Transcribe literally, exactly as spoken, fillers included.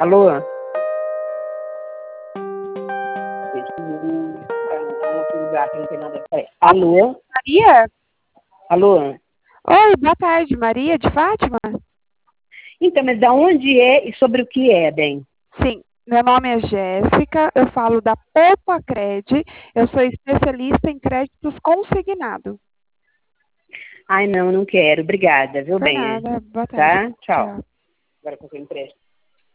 Alô? Alô? Maria? Alô? Oi, boa tarde, Maria de Fátima? Então, mas da onde é e sobre o que é, bem? Sim, meu nome é Jéssica, eu falo da Poupa-Cred, eu sou especialista em créditos consignado. Ai, não, não quero. Obrigada, viu, Por bem? nada, boa tarde. Tá? Tchau. Tchau. Agora que eu empréstimo.